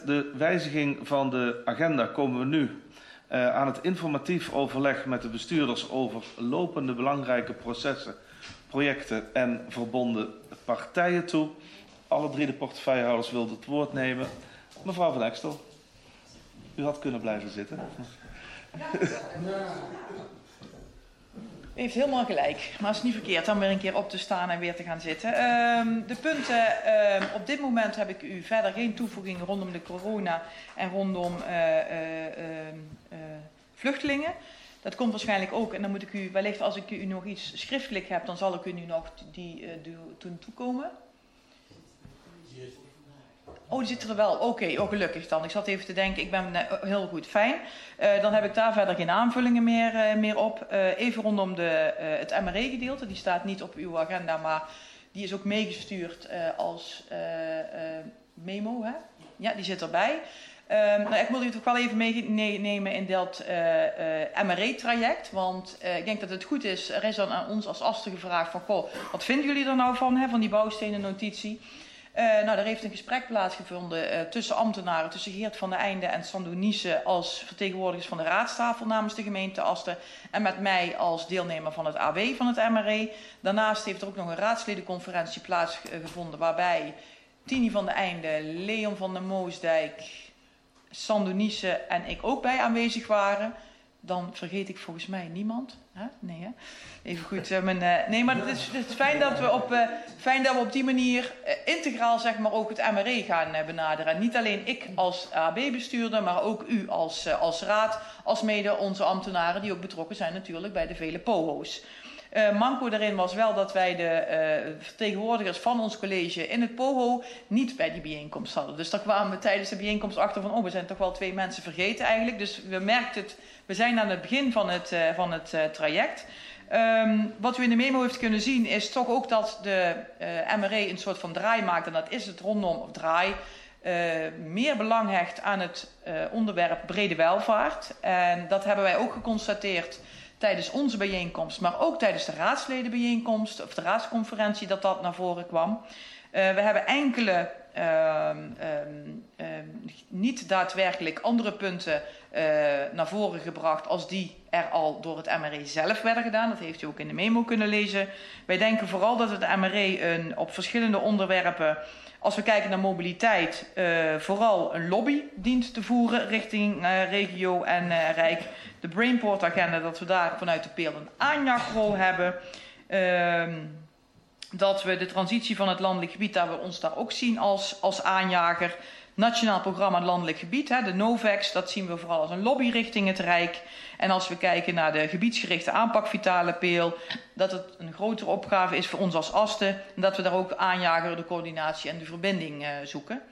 De wijziging van de agenda komen we nu aan het informatief overleg met de bestuurders over lopende belangrijke processen, projecten en verbonden partijen toe. Alle 3 de portefeuillehouders wilden het woord nemen. Mevrouw Van Extel, u had kunnen blijven zitten. U heeft helemaal gelijk, maar het is niet verkeerd om weer een keer op te staan en weer te gaan zitten. De punten, op dit moment heb ik u verder geen toevoegingen rondom de corona en rondom vluchtelingen. Dat komt waarschijnlijk ook, en dan moet ik u wellicht, als ik u nog iets schriftelijk heb, dan zal ik u nu nog die toen toekomen. Oh, die zit er wel. Oké, gelukkig dan. Ik zat even te denken, ik ben heel goed, fijn. Dan heb ik daar verder geen aanvullingen meer op. Even rondom het MRE-gedeelte, die staat niet op uw agenda, maar die is ook meegestuurd als memo, hè? Ja, die zit erbij. Ik wil u toch wel even meenemen in dat MRE-traject, want ik denk dat het goed is. Er is dan aan ons als ASTE gevraagd van, goh, wat vinden jullie er nou van die bouwstenen notitie? Er heeft een gesprek plaatsgevonden tussen ambtenaren, tussen Geert van der Einde en Sandro Niese als vertegenwoordigers van de raadstafel namens de gemeente Asten en met mij als deelnemer van het AW van het MRE. Daarnaast heeft er ook nog een raadsledenconferentie plaatsgevonden waarbij Tini van der Einde, Leon van der Moosdijk, Sandro Niese en ik ook bij aanwezig waren. Dan vergeet ik volgens mij niemand. Huh? Nee, hè? Even goed. Nee, maar het is fijn dat we op die manier integraal zeg maar, ook het MRE gaan benaderen. En niet alleen ik als AB-bestuurder, maar ook u als raad, als mede onze ambtenaren die ook betrokken zijn natuurlijk bij de vele POHO's. Manco daarin was wel dat wij de vertegenwoordigers van ons college in het POHO niet bij die bijeenkomst hadden. Dus daar kwamen we tijdens de bijeenkomst achter van, we zijn toch wel 2 mensen vergeten eigenlijk. Dus we merkten het, we zijn aan het begin van het traject. Wat u in de memo heeft kunnen zien is toch ook dat de MRE een soort van draai maakt. En dat is het rondom draai. Meer belang hecht aan het onderwerp brede welvaart. En dat hebben wij ook geconstateerd tijdens onze bijeenkomst, maar ook tijdens de raadsledenbijeenkomst of de raadsconferentie dat naar voren kwam. We hebben enkele niet daadwerkelijk andere punten naar voren gebracht als die er al door het MRE zelf werden gedaan. Dat heeft u ook in de memo kunnen lezen. Wij denken vooral dat het MRE op verschillende onderwerpen, als we kijken naar mobiliteit, vooral een lobby dient te voeren richting regio en Rijk. De Brainport-agenda, dat we daar vanuit de Peel een aanjagtrol hebben. Dat we de transitie van het landelijk gebied, dat we ons daar ook zien als aanjager. Nationaal programma landelijk gebied, de NOVEX, dat zien we vooral als een lobby richting het Rijk. En als we kijken naar de gebiedsgerichte aanpak Vitale Peel, dat het een grotere opgave is voor ons als ASTE. En dat we daar ook aanjager, de coördinatie en de verbinding zoeken.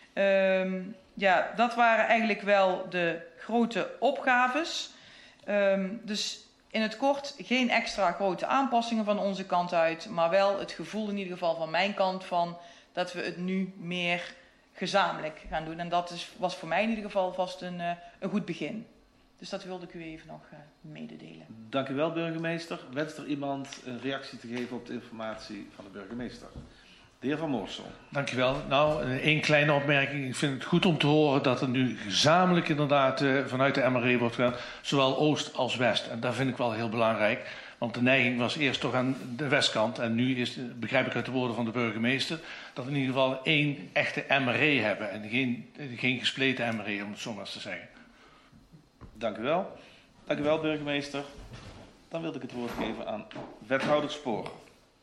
Dat waren eigenlijk wel de grote opgaves. Dus in het kort geen extra grote aanpassingen van onze kant uit, maar wel het gevoel in ieder geval van mijn kant van dat we het nu meer gezamenlijk gaan doen. En dat was voor mij in ieder geval vast een goed begin. Dus dat wilde ik u even nog mededelen. Dank u wel, burgemeester. Wenst er iemand een reactie te geven op de informatie van de burgemeester? De heer Van Moorsel. Dank u wel. Nou, 1 kleine opmerking. Ik vind het goed om te horen dat er nu gezamenlijk inderdaad vanuit de MRE wordt gedaan, zowel Oost als West. En dat vind ik wel heel belangrijk. Want de neiging was eerst toch aan de westkant. En nu begrijp ik uit de woorden van de burgemeester, dat we in ieder geval 1 echte MRE hebben. En geen gespleten MRE, om het zo maar eens te zeggen. Dank u wel. Dank u wel, burgemeester. Dan wilde ik het woord geven aan wethouder Spoor.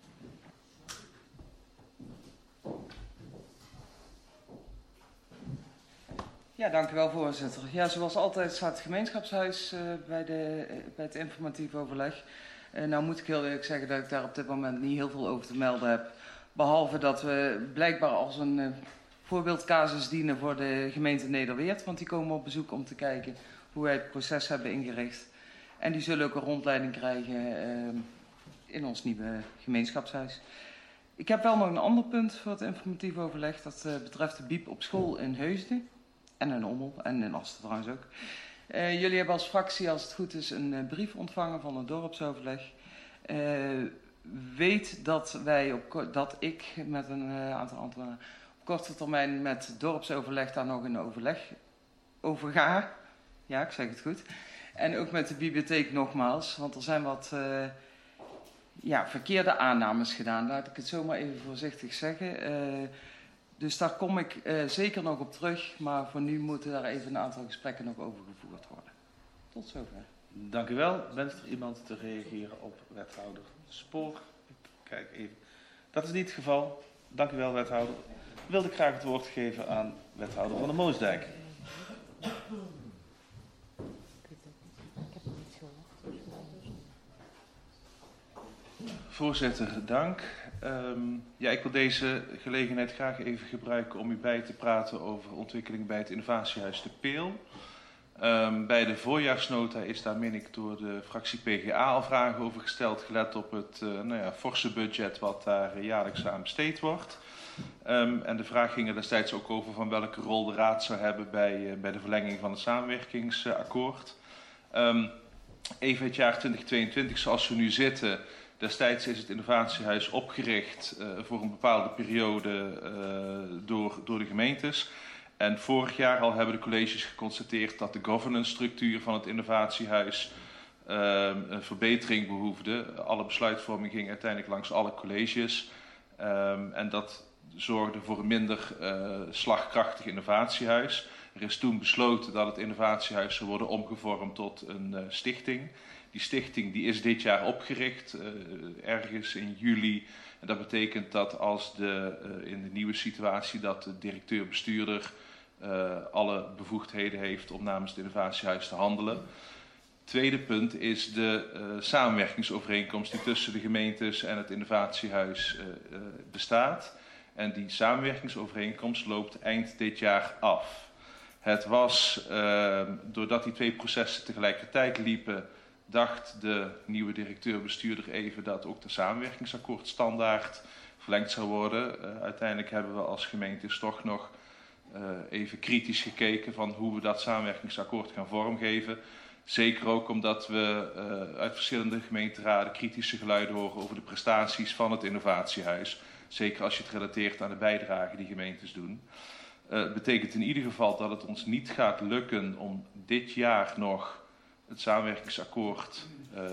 Ja, dank u wel, voorzitter. Ja, zoals altijd staat het gemeenschapshuis bij het informatief overleg. Nou moet ik heel eerlijk zeggen dat ik daar op dit moment niet heel veel over te melden heb. Behalve dat we blijkbaar als een voorbeeldcasus dienen voor de gemeente Nederweert. Want die komen op bezoek om te kijken hoe wij het proces hebben ingericht. En die zullen ook een rondleiding krijgen in ons nieuwe gemeenschapshuis. Ik heb wel nog een ander punt voor het informatief overleg. Dat betreft de biep op school in Heusden. En in Ommel en in Asten trouwens ook. Jullie hebben als fractie, als het goed is, een brief ontvangen van het dorpsoverleg. Weet dat ik met een aantal ambtenaren korte termijn met dorpsoverleg daar nog een overleg over ga. Ja, ik zeg het goed. En ook met de bibliotheek nogmaals, want er zijn wat verkeerde aannames gedaan. Laat ik het zo maar even voorzichtig zeggen. Dus daar kom ik zeker nog op terug, maar voor nu moeten daar even een aantal gesprekken nog over gevoerd worden. Tot zover. Dank u wel. Wenst er iemand te reageren op wethouder Spoor? Kijk even. Dat is niet het geval. Dank u wel, wethouder. Wilde ik graag het woord geven aan wethouder Van der Moosdijk. Voorzitter, dank. Ik wil deze gelegenheid graag even gebruiken om u bij te praten over ontwikkeling bij het innovatiehuis De Peel. Bij de voorjaarsnota is daar, meen ik, door de fractie PGA al vragen over gesteld, gelet op het forse budget wat daar jaarlijks aan besteed wordt. En de vraag ging er destijds ook over van welke rol de raad zou hebben bij de verlenging van het samenwerkingsakkoord. Even het jaar 2022 zoals we nu zitten. Destijds is het innovatiehuis opgericht voor een bepaalde periode door de gemeentes. En vorig jaar al hebben de colleges geconstateerd dat de governance structuur van het innovatiehuis een verbetering behoefde. Alle besluitvorming ging uiteindelijk langs alle colleges. En dat zorgde voor een minder slagkrachtig innovatiehuis. Er is toen besloten dat het innovatiehuis zou worden omgevormd tot een stichting. Die stichting die is dit jaar opgericht, ergens in juli. En dat betekent dat als in de nieuwe situatie dat de directeur-bestuurder alle bevoegdheden heeft om namens het innovatiehuis te handelen. Tweede punt is de samenwerkingsovereenkomst die tussen de gemeentes en het innovatiehuis bestaat. En die samenwerkingsovereenkomst loopt eind dit jaar af. Het was, doordat die twee processen tegelijkertijd liepen, dacht de nieuwe directeur-bestuurder even dat ook de samenwerkingsakkoordstandaard verlengd zou worden. Uiteindelijk hebben we als gemeentes toch nog even kritisch gekeken van hoe we dat samenwerkingsakkoord gaan vormgeven. Zeker ook omdat we uit verschillende gemeenteraden kritische geluiden horen over de prestaties van het innovatiehuis. Zeker als je het relateert aan de bijdrage die gemeentes doen. Betekent in ieder geval dat het ons niet gaat lukken om dit jaar nog het samenwerkingsakkoord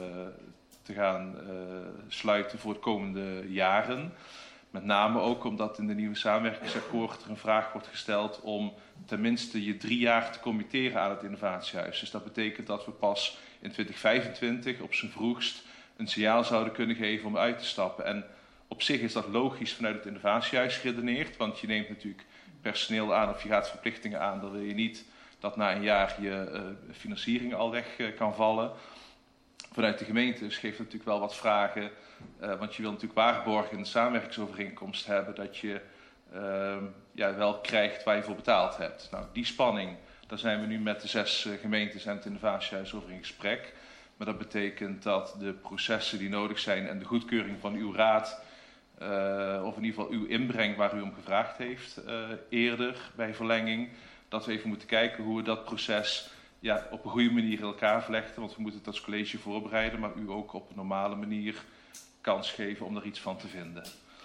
te gaan sluiten voor de komende jaren. Met name ook omdat in de nieuwe samenwerkingsakkoord er een vraag wordt gesteld om tenminste je 3 jaar te committeren aan het innovatiehuis. Dus dat betekent dat we pas in 2025 op zijn vroegst een signaal zouden kunnen geven om uit te stappen. En op zich is dat logisch vanuit het innovatiehuis geredeneerd, want je neemt natuurlijk personeel aan of je gaat verplichtingen aan. Dan wil je niet dat na een jaar je financiering al weg kan vallen. Vanuit de gemeentes geeft het natuurlijk wel wat vragen. Want je wil natuurlijk waarborgen in de samenwerkingsovereenkomst hebben dat je wel krijgt waar je voor betaald hebt. Nou, die spanning, daar zijn we nu met de 6 gemeentes en het innovatiehuis over in gesprek. Maar dat betekent dat de processen die nodig zijn en de goedkeuring van uw raad, of in ieder geval uw inbreng waar u om gevraagd heeft eerder bij verlenging, dat we even moeten kijken hoe we dat proces op een goede manier in elkaar vlechten. Want we moeten het als college voorbereiden, maar u ook op een normale manier kans geven om er iets van te vinden.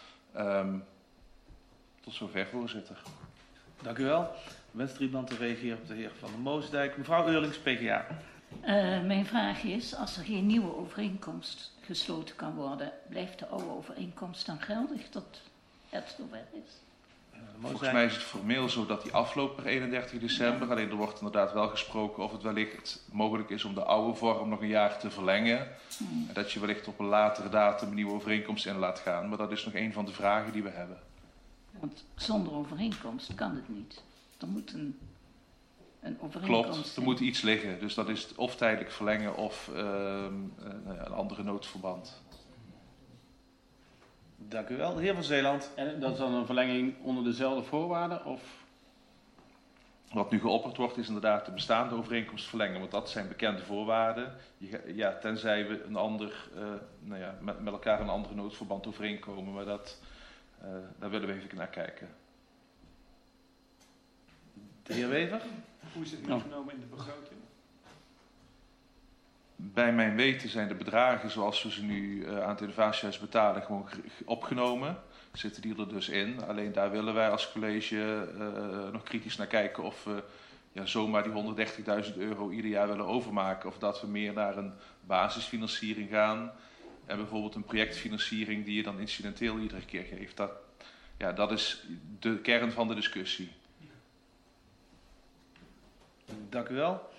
Tot zover, voorzitter. Dank u wel. Wenst er iemand te reageren op de heer Van der Moosdijk? Mevrouw Eurlings, PGA. Mijn vraag is, als er geen nieuwe overeenkomst gesloten kan worden, blijft de oude overeenkomst dan geldig tot het zover is? Volgens mij is het formeel zo dat die afloopt per 31 december. Alleen er wordt inderdaad wel gesproken of het wellicht mogelijk is om de oude vorm nog een jaar te verlengen. En dat je wellicht op een latere datum een nieuwe overeenkomst in laat gaan. Maar dat is nog een van de vragen die we hebben. Want zonder overeenkomst kan het niet. Er moet een overeenkomst Klopt, er moet iets liggen. Dus dat is of tijdelijk verlengen of een andere noodverband. Dank u wel. De heer Van Zeeland. En dat is dan een verlenging onder dezelfde voorwaarden? Of? Wat nu geopperd wordt is inderdaad de bestaande overeenkomst verlengen. Want dat zijn bekende voorwaarden. Tenzij we een ander, met elkaar een andere noodverband overeenkomen. Maar daar willen we even naar kijken. De heer Wever. Hoe is het meegenomen in de begroting? Bij mijn weten zijn de bedragen zoals we ze nu aan het innovatiehuis betalen gewoon opgenomen. zitten die er dus in. Alleen daar willen wij als college nog kritisch naar kijken of we zomaar die €130.000 ieder jaar willen overmaken. Of dat we meer naar een basisfinanciering gaan. En bijvoorbeeld een projectfinanciering die je dan incidenteel iedere keer geeft. Dat is de kern van de discussie. Dank u wel.